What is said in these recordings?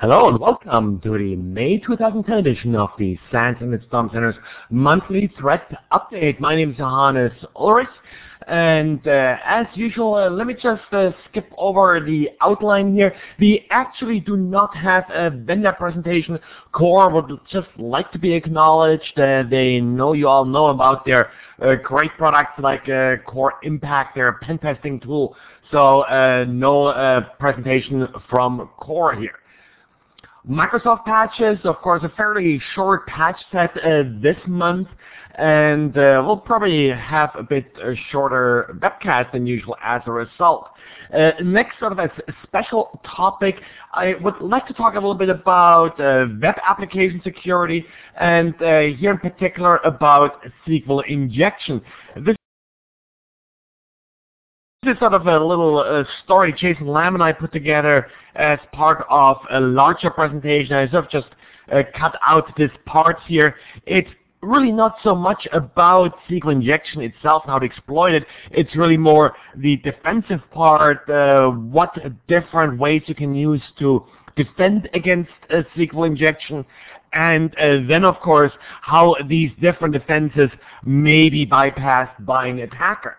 Hello and welcome to the May 2010 edition of the SANS and Storm Center's monthly threat update. My name is Johannes Ulrich, and as usual, let me just skip over the outline here. We actually do not have a vendor presentation. Core would just like to be acknowledged. They know you all know about their great products like Core Impact, their pen testing tool. So no presentation from Core here. Microsoft patches, of course, a fairly short patch set this month, and we'll probably have a bit shorter webcast than usual as a result. Next, sort of a special topic, I would like to talk a little bit about web application security, and here in particular about SQL injection. This is sort of a little story Jason Lamb and I put together as part of a larger presentation. I sort of just cut out this part here. It's really not so much about SQL injection itself and how to exploit it. It's really more the defensive part, what different ways you can use to defend against SQL injection, and then of course how these different defenses may be bypassed by an attacker.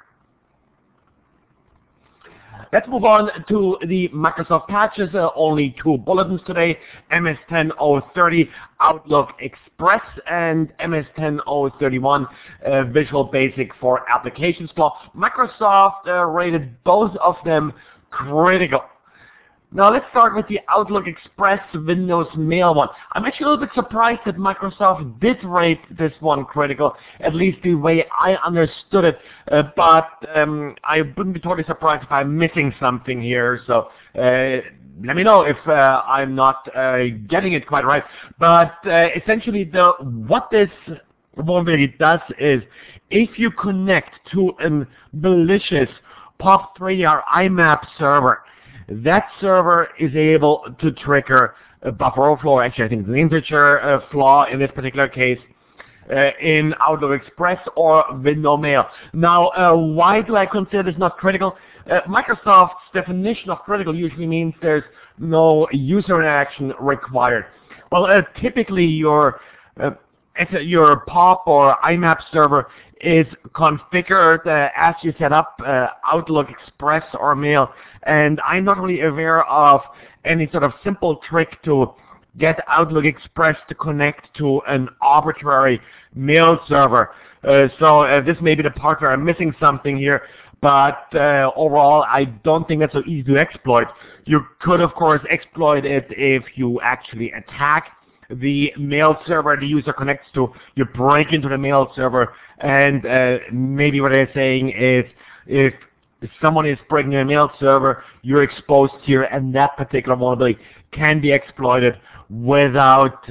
Let's move on to the Microsoft patches. Only two bulletins today: MS-10.030 Outlook Express and MS-10.031 Visual Basic for Applications Flaw. Microsoft rated both of them critical. Now let's start with the Outlook Express Windows Mail one. I'm actually a little bit surprised that Microsoft did rate this one critical, at least the way I understood it, but I wouldn't be totally surprised if I'm missing something here, so let me know if I'm not getting it quite right. But essentially what this vulnerability does is, if you connect to a malicious POP3 or IMAP server, that server is able to trigger a buffer overflow. Actually, I think it's an integer flaw in this particular case in Outlook Express or Windows Mail. Now, why do I consider this not critical? Microsoft's definition of critical usually means there's no user interaction required. Well, typically your POP or IMAP server is configured as you set up Outlook Express or Mail, and I'm not really aware of any sort of simple trick to get Outlook Express to connect to an arbitrary mail server. So this may be the part where I'm missing something here, but overall I don't think that's so easy to exploit. You could of course exploit it if you actually attack the mail server the user connects to. You break into the mail server, and maybe what they're saying is if someone is breaking a mail server, you're exposed here, and that particular vulnerability can be exploited without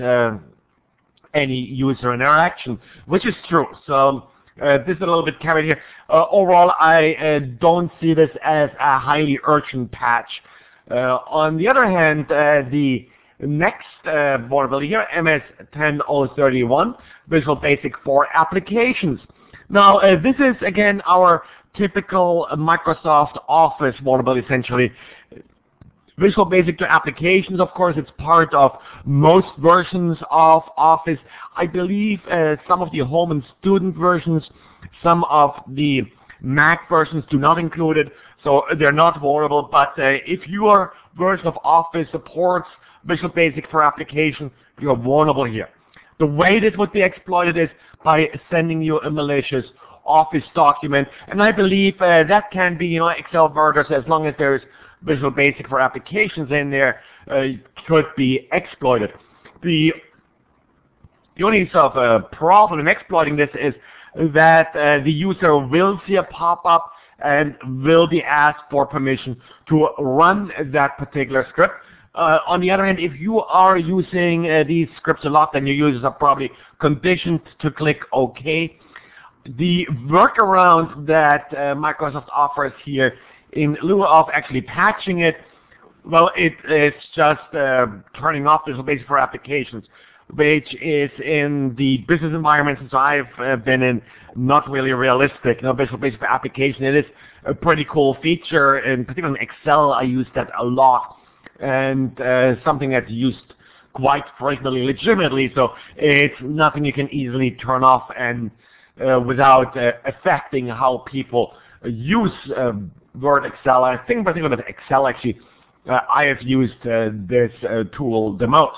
any user interaction, which is true. So this is a little bit carried here. Overall, I don't see this as a highly urgent patch. On the other hand, the next vulnerability here, MS-10.031 Visual Basic for Applications. Now this is again our typical Microsoft Office vulnerability essentially. Visual Basic to Applications, of course, it's part of most versions of Office. I believe some of the home and student versions, some of the Mac versions do not include it, so they're not vulnerable. But if your version of Office supports Visual Basic for Application, you're vulnerable here. The way this would be exploited is by sending you a malicious Office document, and I believe that can be, Excel verters, as long as there's Visual Basic for Applications in there, could be exploited. The only sort of problem in exploiting this is that the user will see a pop-up and will be asked for permission to run that particular script. On the other hand, if you are using these scripts a lot, then your users are probably conditioned to click OK. The workaround that Microsoft offers here, in lieu of actually patching it, well, it's just turning off Visual Basic for Applications, which is in the business environment since I've been in not really realistic. Visual Basic for Application, it is a pretty cool feature, and particularly in Excel I use that a lot. and something that's used quite frequently, legitimately, so it's nothing you can easily turn off and without affecting how people use Word, Excel. I think particularly with Excel, actually, I have used this tool the most.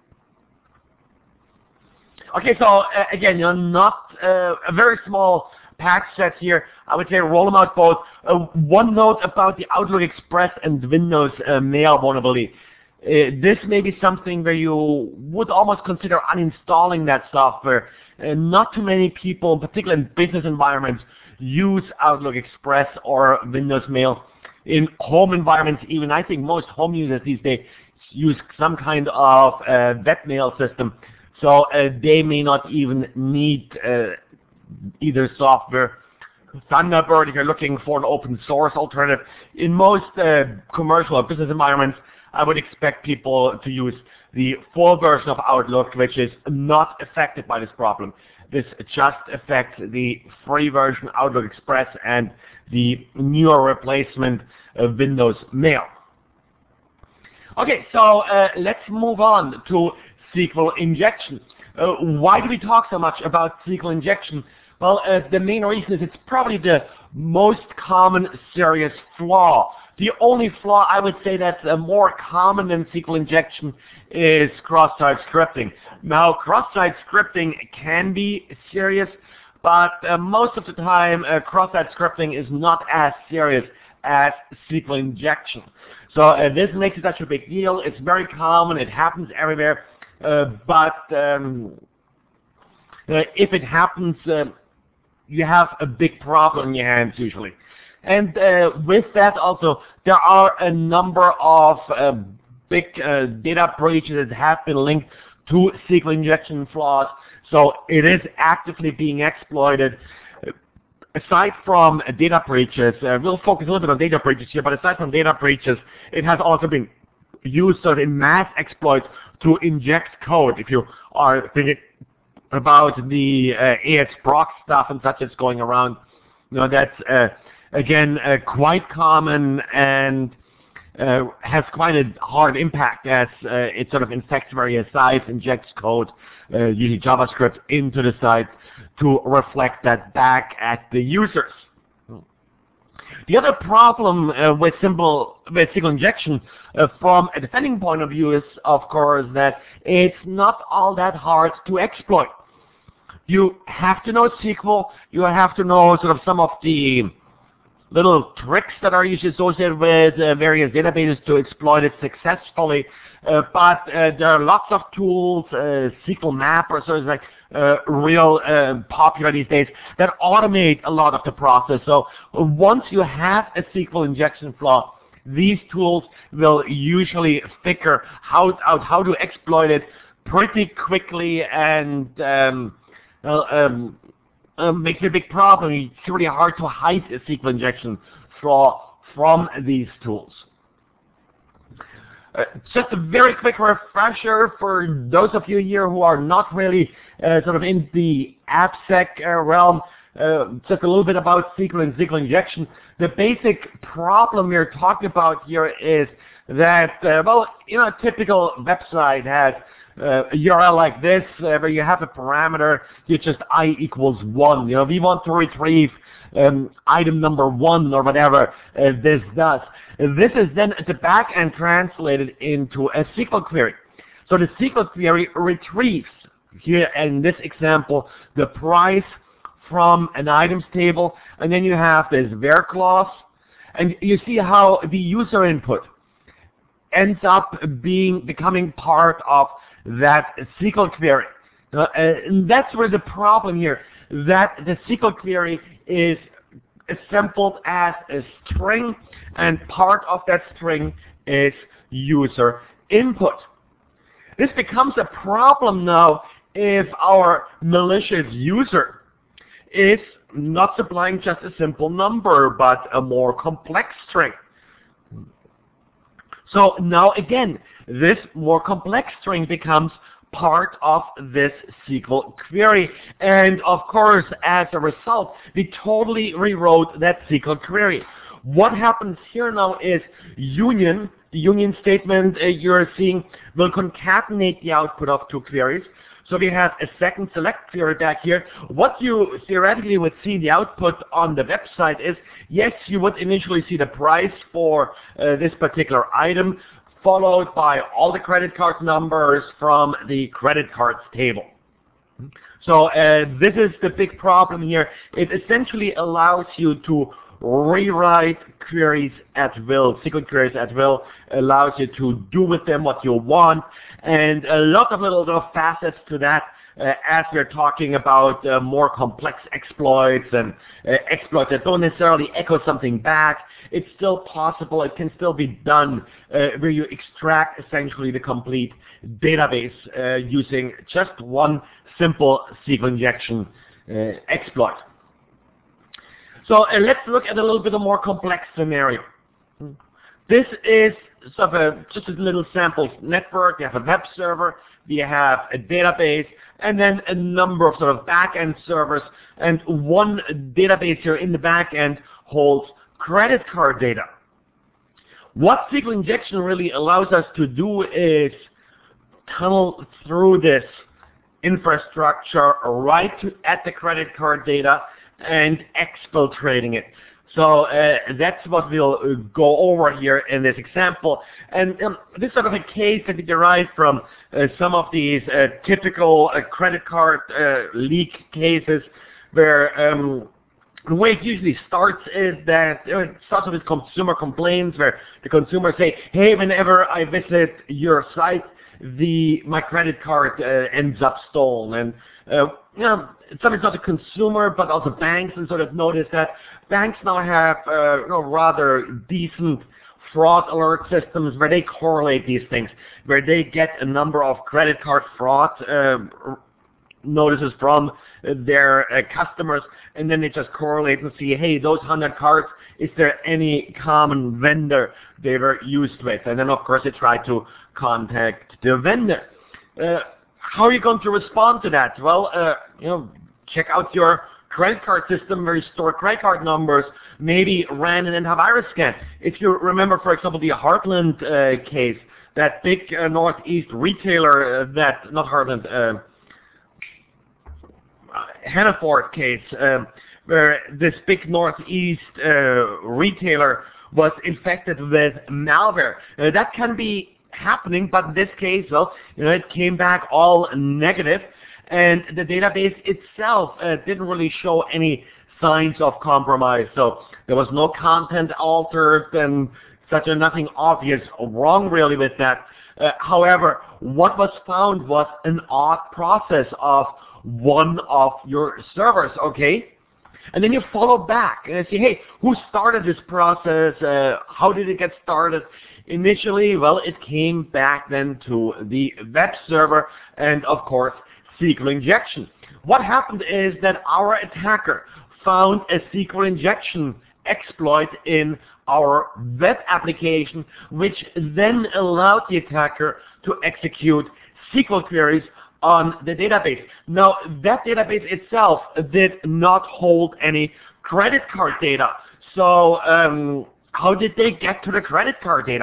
Okay, so again, not a very small patch set here. I would say roll them out both. One note about the Outlook Express and Windows Mail vulnerability. This may be something where you would almost consider uninstalling that software. Not too many people, particularly in business environments, use Outlook Express or Windows Mail. In home environments, even I think most home users these days use some kind of webmail system, so they may not even need either software. Thunderbird, if you're looking for an open source alternative. In most commercial or business environments, I would expect people to use the full version of Outlook, which is not affected by this problem. This just affects the free version, Outlook Express, and the newer replacement, Windows Mail. Okay, so let's move on to SQL injection. Why do we talk so much about SQL injection? Well, the main reason is it's probably the most common serious flaw. The only flaw I would say that's more common than SQL injection is cross-site scripting. Now, cross-site scripting can be serious, but most of the time cross-site scripting is not as serious as SQL injection. So this makes it such a big deal. It's very common. It happens everywhere. But if it happens, you have a big problem in your hands usually. And with that also, there are a number of big data breaches that have been linked to SQL injection flaws. So it is actively being exploited. Aside from data breaches, we'll focus a little bit on data breaches here, but aside from data breaches, it has also been used sort of in mass exploits to inject code. If you are thinking about the ASProx stuff and such that's going around, that's again quite common and has quite a hard impact as it sort of infects various sites, injects code, usually JavaScript, into the site to reflect that back at the users. The other problem with SQL injection from a defending point of view is, of course, that it's not all that hard to exploit. You have to know SQL, you have to know sort of some of the little tricks that are usually associated with various databases to exploit it successfully, but there are lots of tools, SQL Map or sort of like real popular these days, that automate a lot of the process. So once you have a SQL injection flaw, these tools will usually figure out how to exploit it pretty quickly, and makes it a big problem. It's really hard to hide a SQL injection flaw from these tools. Just a very quick refresher for those of you here who are not really sort of in the AppSec realm, just a little bit about SQL and SQL injection. The basic problem we're talking about here is that, well, a typical website has a URL like this, where you have a parameter, you just I equals 1. We want to retrieve item number 1 or whatever this does. This is then at the back end translated into a SQL query. So the SQL query retrieves, here in this example, the price from an items table, and then you have this where clause, and you see how the user input ends up becoming part of that SQL query. And that's where the problem here, that the SQL query is assembled as a string, and part of that string is user input. This becomes a problem now if our malicious user is not supplying just a simple number, but a more complex string. So now again, this more complex string becomes part of this SQL query. And of course, as a result, we totally rewrote that SQL query. What happens here now is union, the union statement you're seeing will concatenate the output of two queries. So we have a second select query back here. What you theoretically would see the output on the website is, yes, you would initially see the price for this particular item, followed by all the credit card numbers from the credit cards table. So this is the big problem here. It essentially allows you to rewrite queries at will, SQL queries at will, allows you to do with them what you want, and a lot of little facets to that as we're talking about more complex exploits and exploits that don't necessarily echo something back. It's still possible, it can still be done where you extract essentially the complete database using just one simple SQL injection exploit. So let's look at a little bit of more complex scenario. This is sort of just a little sample network. You have a web server, you have a database, and then a number of sort of back-end servers, and one database here in the back-end holds credit card data. What SQL injection really allows us to do is tunnel through this infrastructure right at the credit card data and exfiltrating it. So that's what we'll go over here in this example. And this is sort of a case that we derived from some of these typical credit card leak cases where the way it usually starts is that it starts with consumer complaints where the consumers say, hey, whenever I visit your site, my credit card ends up stolen. And you know, sometimes not the consumer, but also banks, and sort of notice that banks now have rather decent fraud alert systems where they correlate these things, where they get a number of credit card fraud notices from their customers, and then they just correlate and see, hey, those 100 cards, is there any common vendor they were used with? And then of course they try to contact the vendor. How are you going to respond to that? Well, check out your credit card system where you store credit card numbers, maybe ran an antivirus scan. If you remember, for example, the Heartland case, that big Northeast retailer, not Heartland, Hannaford case, where this big Northeast retailer was infected with malware. That can be happening, but in this case, well, it came back all negative, and the database itself didn't really show any signs of compromise. So there was no content altered and nothing obvious wrong really with that. However, what was found was an odd process of one of your servers, okay? And then you follow back and say, hey, who started this process? How did it get started? Initially, well, it came back then to the web server and, of course, SQL injection. What happened is that our attacker found a SQL injection exploit in our web application, which then allowed the attacker to execute SQL queries on the database. Now, that database itself did not hold any credit card data. So how did they get to the credit card data?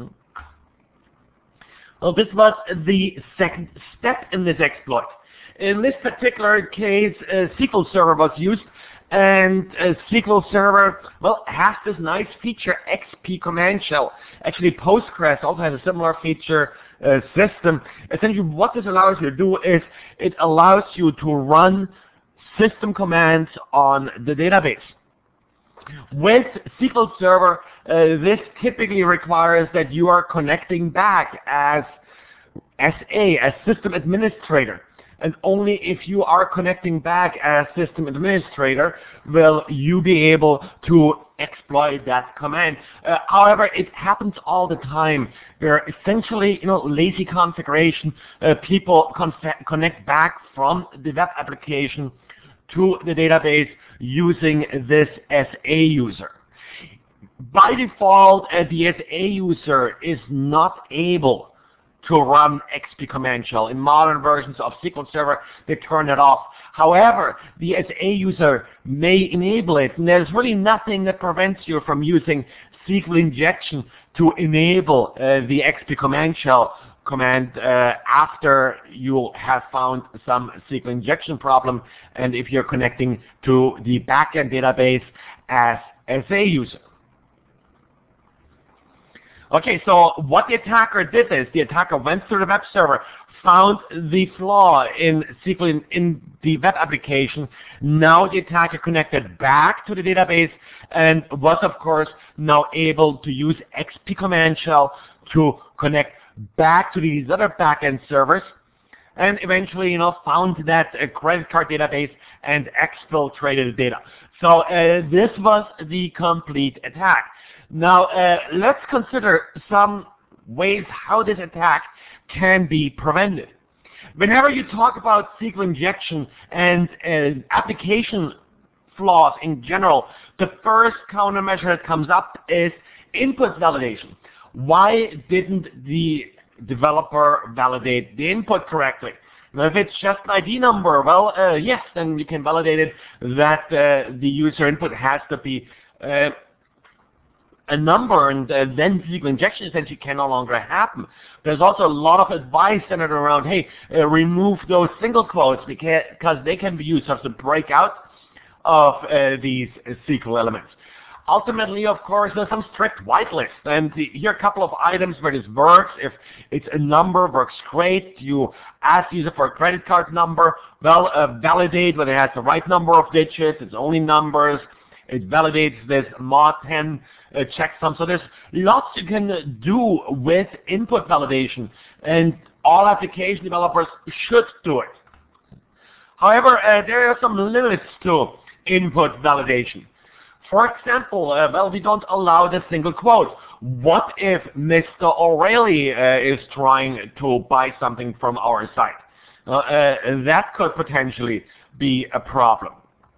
Well, this was the second step in this exploit. In this particular case, a SQL Server was used, and a SQL Server, well, has this nice feature, XP Command Shell. Actually, Postgres also has a similar feature system. Essentially, what this allows you to do is it allows you to run system commands on the database. With SQL Server, this typically requires that you are connecting back as system administrator. And only if you are connecting back as system administrator will you be able to exploit that command. However, it happens all the time where essentially, lazy configuration, people connect back from the web application to the database using this SA user. By default, the SA user is not able to run XP command shell. In modern versions of SQL Server, they turn it off. However, the SA user may enable it, and there's really nothing that prevents you from using SQL injection to enable the XP command shell command after you have found some SQL injection problem, and if you're connecting to the backend database as SA user. Okay, so what the attacker did is the attacker went through the web server, found the flaw in SQL in the web application. Now the attacker connected back to the database and was, of course, now able to use XP command shell to connect back to these other backend servers, and eventually, found that credit card database and exfiltrated the data. So this was the complete attack. Now let's consider some ways how this attack can be prevented. Whenever you talk about SQL injection and application flaws in general, the first countermeasure that comes up is input validation. Why didn't the developer validate the input correctly? Now, if it's just an ID number, well, yes, then you can validate it that the user input has to be a number, and then SQL injection essentially can no longer happen. There's also a lot of advice centered around, hey, remove those single quotes because they can be used as a breakout of these SQL elements. Ultimately, of course, there's some strict whitelist, and here are a couple of items where this works. If it's a number, works great. You ask the user for a credit card number, well, validate whether it has the right number of digits, it's only numbers. It validates this mod 10 checksum. So there's lots you can do with input validation, and all application developers should do it. However, there are some limits to input validation. For example, well, we don't allow the single quote. What if Mr. O'Reilly is trying to buy something from our site? That could potentially be a problem.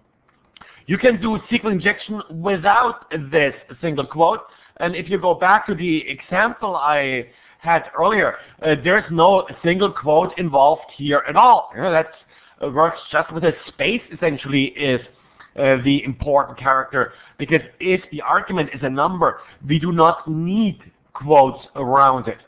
You can do SQL injection without this single quote, and if you go back to the example I had earlier, there's no single quote involved here at all. That works just with a space, essentially, is the important character, because if the argument is a number, we do not need quotes around it.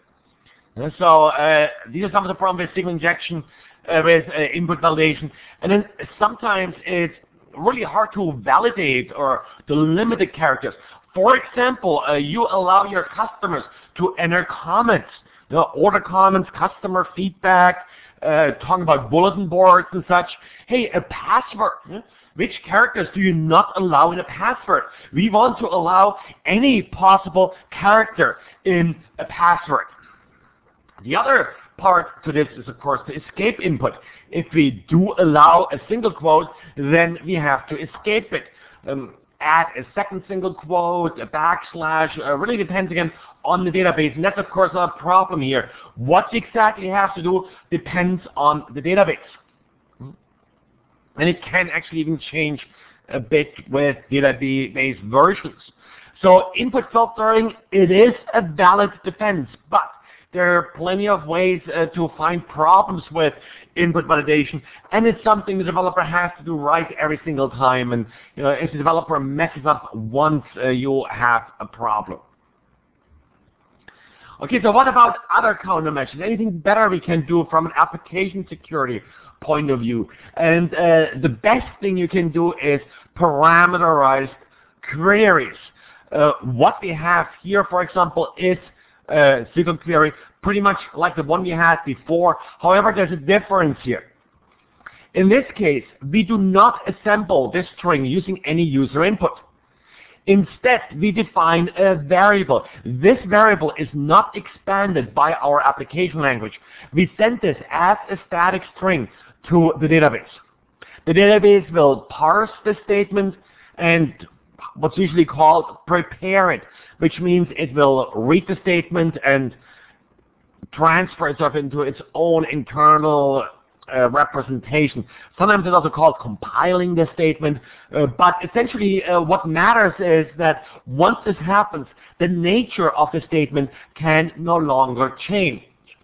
So these are some of the problems with SQL injection, with input validation, and then sometimes it's really hard to validate or to limit the characters. For example, you allow your customers to enter comments, order comments, customer feedback, talking about bulletin boards and such. Hey, a password. Which characters do you not allow in a password? We want to allow any possible character in a password. The other part to this is, of course, the escape input. If we do allow a single quote, then we have to escape it. Add a second single quote, a backslash, really depends again on the database, and that's of course a problem here. What exactly you have to do depends on the database. And it can actually even change a bit with database versions. So input filtering, it is a valid defense, but there are plenty of ways to find problems with input validation, and it's something the developer has to do right every single time. And if the developer messes up once, you have a problem. Okay, so what about other countermeasures? Anything better we can do from an application security point of view? And the best thing you can do is parameterized queries. What we have here, for example, is SQL query, pretty much like the one we had before. However, there's a difference here. In this case, we do not assemble this string using any user input. Instead, we define a variable. This variable is not expanded by our application language. We send this as a static string to the database. The database will parse the statement and what's usually called prepare it, which means it will read the statement and transfer itself into its own internal representation. Sometimes it's also called compiling the statement, but essentially what matters is that once this happens, the nature of the statement can no longer change.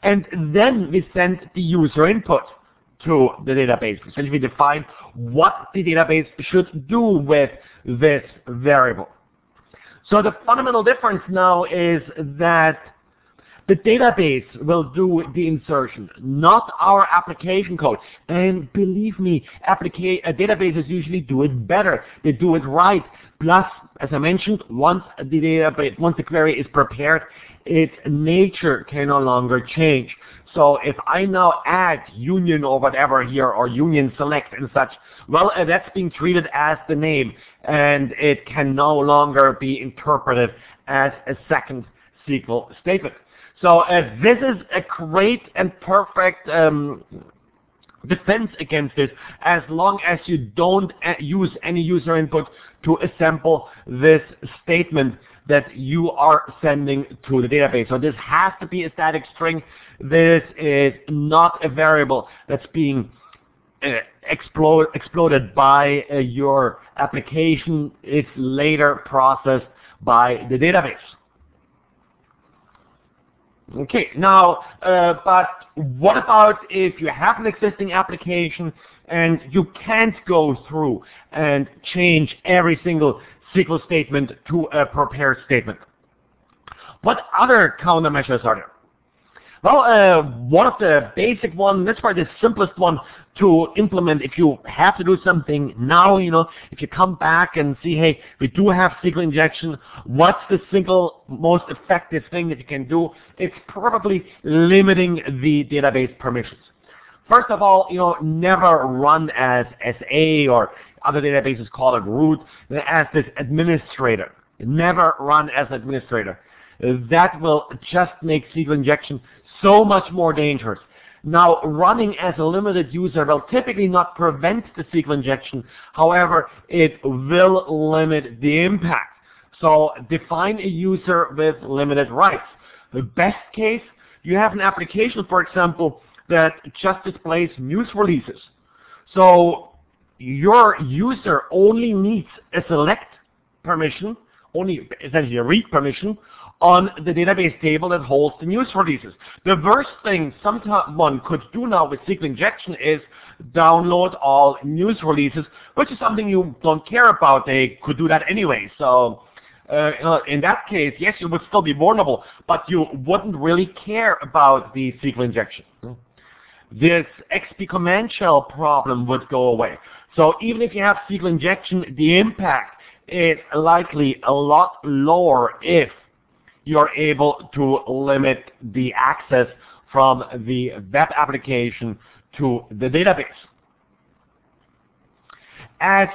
and then we send the user input to the database. Essentially, we define what the database should do with this variable. So the fundamental difference now is that the database will do the insertion, not our application code. And believe me, databases usually do it better. They do it right. Plus, as I mentioned, once the query is prepared, its nature can no longer change. So if I now add union or whatever here, or union select and such, well, that's being treated as the name, and it can no longer be interpreted as a second SQL statement. So this is a great and perfect defense against this, as long as you don't use any user input to assemble this statement that you are sending to the database. So this has to be a static string. This is not a variable that's being exploded by your application. It's later processed by the database. Okay, now, but what about if you have an existing application and you can't go through and change every single SQL statement to a prepared statement? What other countermeasures are there? Well, one of the basic ones, that's probably the simplest one to implement if you have to do something now, if you come back and see, hey, we do have SQL injection, what's the single most effective thing that you can do? It's probably limiting the database permissions. First of all, never run as SA, or other databases call it root, as this administrator. Never run as administrator. That will just make SQL injection so much more dangerous. Now, running as a limited user will typically not prevent the SQL injection. However, it will limit the impact. So define a user with limited rights. The best case, you have an application, for example, that just displays news releases. So your user only needs a select permission, only essentially a read permission, on the database table that holds the news releases. The worst thing someone could do now with SQL injection is download all news releases, which is something you don't care about. They could do that anyway. So in that case, yes, you would still be vulnerable, but you wouldn't really care about the SQL injection. This XP command shell problem would go away. So even if you have SQL injection, the impact is likely a lot lower if you're able to limit the access from the web application to the database. As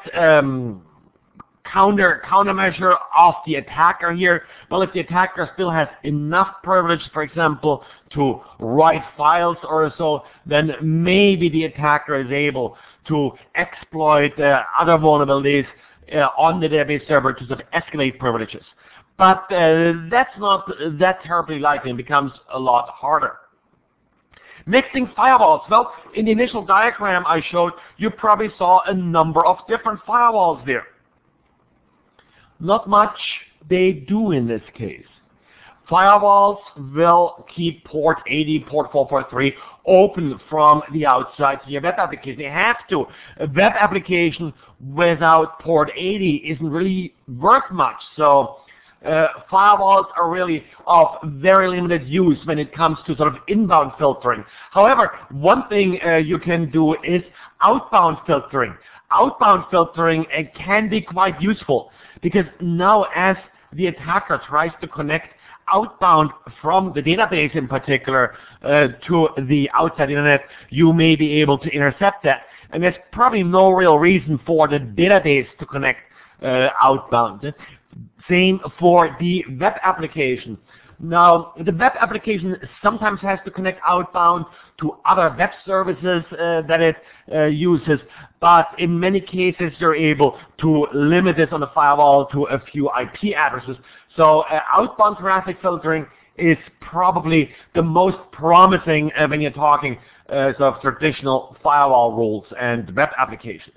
countermeasure of the attacker here, well, if the attacker still has enough privilege, for example, to write files or so, then maybe the attacker is able to exploit other vulnerabilities on the database server to sort of escalate privileges. But that's not that terribly likely, and becomes a lot harder. Mixing firewalls. Well, in the initial diagram I showed, you probably saw a number of different firewalls there. Not much they do in this case. Firewalls will keep port 80, port 443 open from the outside to your web application. They have to. A web application without port 80 isn't really worth much. So firewalls are really of very limited use when it comes to sort of inbound filtering. However, one thing you can do is outbound filtering. Outbound filtering can be quite useful, because now as the attacker tries to connect outbound from the database in particular to the outside internet, you may be able to intercept that. And there's probably no real reason for the database to connect outbound. Same for the web application. Now, the web application sometimes has to connect outbound to other web services that it uses, but in many cases you're able to limit this on the firewall to a few IP addresses. So outbound traffic filtering is probably the most promising when you're talking sort of traditional firewall rules and web applications.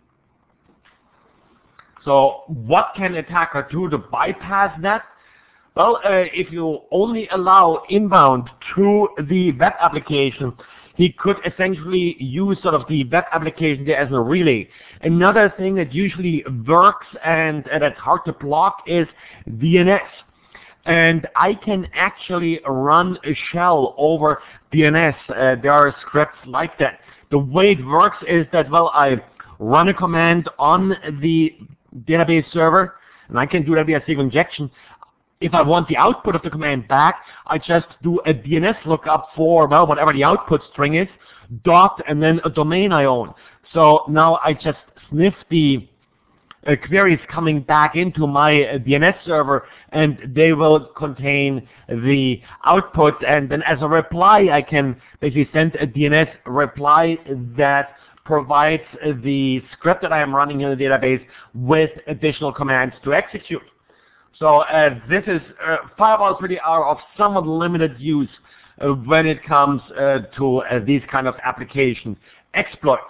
So what can an attacker do to bypass that? Well, if you only allow inbound to the web application, he could essentially use sort of the web application there as a relay. Another thing that usually works and that's hard to block is DNS. And I can actually run a shell over DNS. There are scripts like that. The way it works is that, well, I run a command on the database server, and I can do that via SQL injection. If I want the output of the command back, I just do a DNS lookup for, well, whatever the output string is, dot, and then a domain I own. So now I just sniff the queries coming back into my DNS server, and they will contain the output, and then as a reply I can basically send a DNS reply that provides the script that I am running in the database with additional commands to execute. So this is firewalls really are of somewhat limited use when it comes to these kind of application exploits.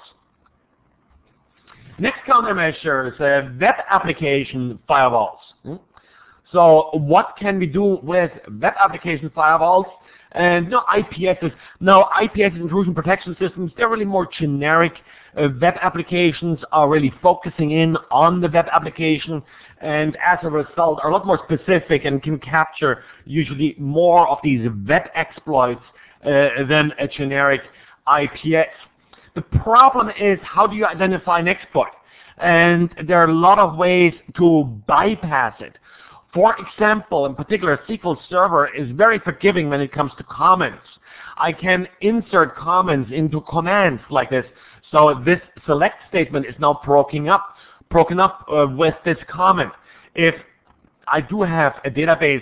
Next countermeasure is web application firewalls. So what can we do with web application firewalls? And IPSs. Now IPS intrusion protection systems, they're really more generic. Web applications are really focusing in on the web application, and as a result are a lot more specific and can capture usually more of these web exploits than a generic IPS. The problem is, how do you identify an exploit? And there are a lot of ways to bypass it. For example, in particular, SQL Server is very forgiving when it comes to comments. I can insert comments into commands like this. So this select statement is now broken up with this comment. If I do have a database,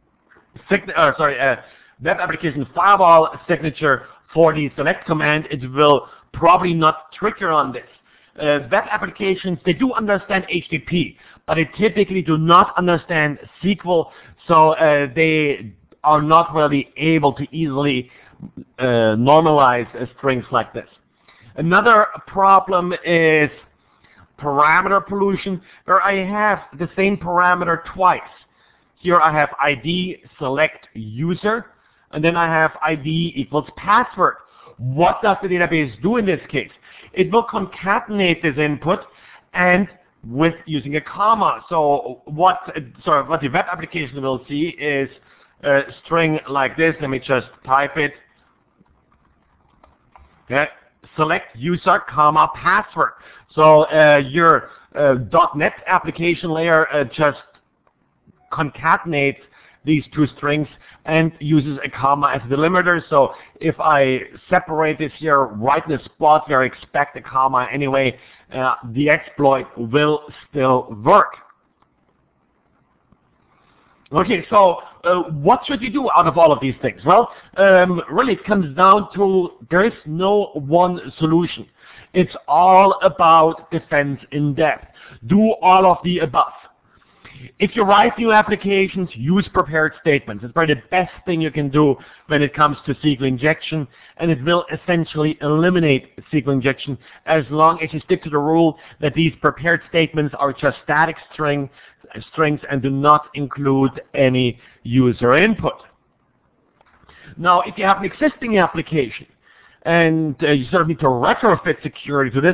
web application firewall signature for the select command, it will probably not trigger on this. Web applications, they do understand HTTP, but they typically do not understand SQL, so they are not really able to easily normalize strings like this. Another problem is parameter pollution, where I have the same parameter twice. Here I have ID select user, and then I have ID equals password. What does the database do in this case? It will concatenate this input and with using a comma. So what the web application will see is a string like this. Let me just type it. Okay. Select user, comma, password. So your .NET application layer just concatenates these two strings and uses a comma as a delimiter. So if I separate this here right in the spot where I expect a comma anyway, the exploit will still work. Okay, so what should you do out of all of these things? Well, really it comes down to there is no one solution. It's all about defense in depth. Do all of the above. If you write new applications, use prepared statements. It's probably the best thing you can do when it comes to SQL injection, and it will essentially eliminate SQL injection as long as you stick to the rule that these prepared statements are just static strings and do not include any user input. Now, if you have an existing application and you sort of need to retrofit security to this,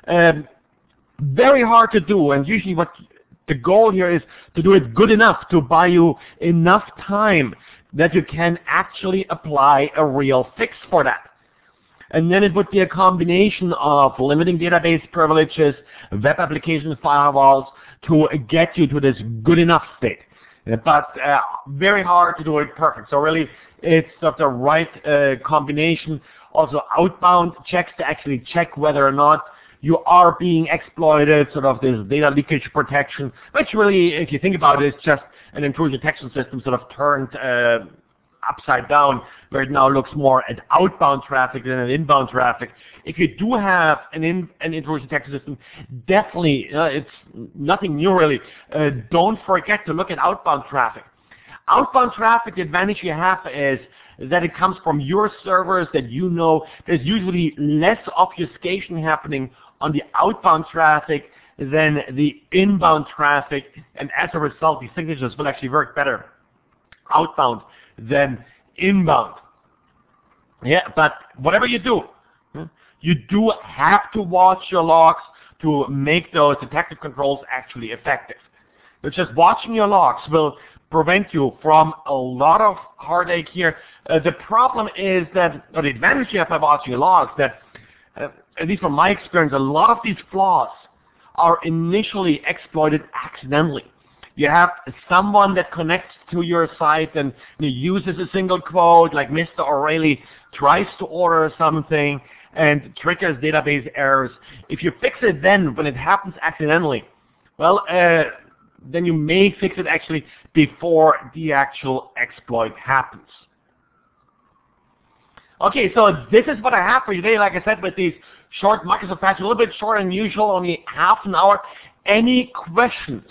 very hard to do, and usually what the goal here is to do it good enough to buy you enough time that you can actually apply a real fix for that. And then it would be a combination of limiting database privileges, web application firewalls to get you to this good enough state. But very hard to do it perfect. So really it's sort of the right combination. Also outbound checks to actually check whether or not you are being exploited, sort of this data leakage protection, which really, if you think about it, is just an intrusion detection system sort of turned upside down, where it now looks more at outbound traffic than at inbound traffic. If you do have an intrusion detection system, definitely, it's nothing new really, don't forget to look at outbound traffic. Outbound traffic, the advantage you have is that it comes from your servers that you know. There's usually less obfuscation happening on the outbound traffic than the inbound traffic, and as a result, these signatures will actually work better. outbound than inbound. Yeah, but whatever you do, you do have to watch your logs to make those detective controls actually effective. But just watching your logs will prevent you from a lot of heartache here. The problem is that, or the advantage you have by watching your logs, that at least from my experience, a lot of these flaws are initially exploited accidentally. You have someone that connects to your site and uses a single quote, like Mr. O'Reilly tries to order something and triggers database errors. If you fix it then, when it happens accidentally, well, then you may fix it actually before the actual exploit happens. Okay, so this is what I have for you today. Like I said, with these short Microsoft Patch, a little bit shorter than usual, only half an hour. Any questions?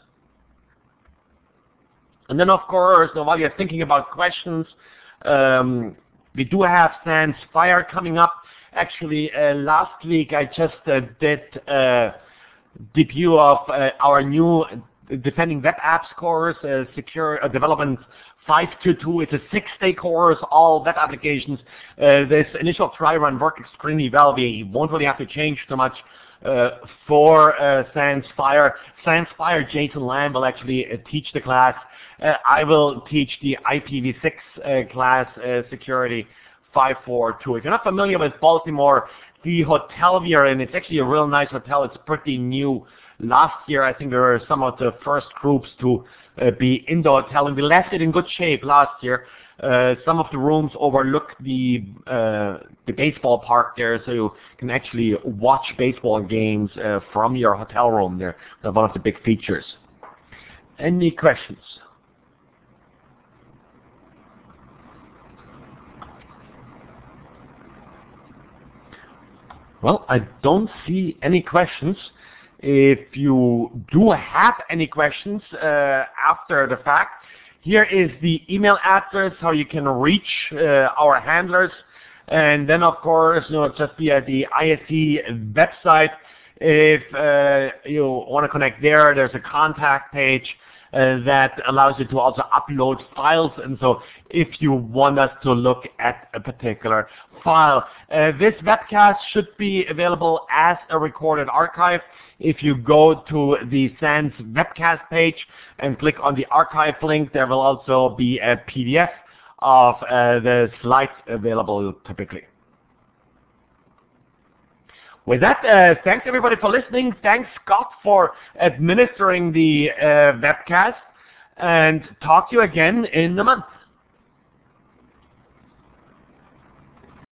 And then, of course, while you're thinking about questions, we do have SANS FIRE coming up. Actually, last week I just did a debut of our new Defending Web Apps course, Secure Development 522. It's a 6-day course, all web applications. This initial try run worked extremely well. We won't really have to change too much for SANS FIRE. SANS FIRE, Jason Lamb will actually teach the class. I will teach the IPv6 class, Security 542. If you're not familiar with Baltimore, the hotel we are in, it's actually a real nice hotel. It's pretty new. Last year, I think we were some of the first groups to be in the hotel, and we left it in good shape last year. Some of the rooms overlook the baseball park there, so you can actually watch baseball games from your hotel room there. That's one of the big features. Any questions? Well, I don't see any questions. If you do have any questions after the fact, here is the email address how you can reach our handlers. And then, of course, just via the ISE website. If you want to connect there, there's a contact page that allows you to also upload files. And so if you want us to look at a particular file, this webcast should be available as a recorded archive. If you go to the SANS webcast page and click on the archive link, there will also be a PDF of the slides available typically. With that, thanks everybody for listening. Thanks Scott for administering the webcast, and talk to you again in a month.